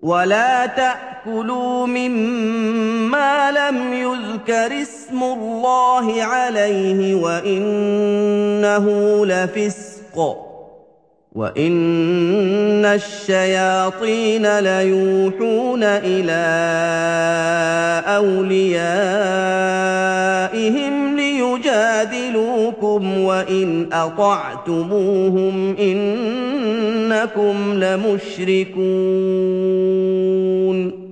ولا تأكلوا مما لم يذكر اسم الله عليه وإنه لفسق وإن الشياطين ليوحون إلى أوليائهم ليجادلوكم وإن أطعتموهم إنكم لمشركون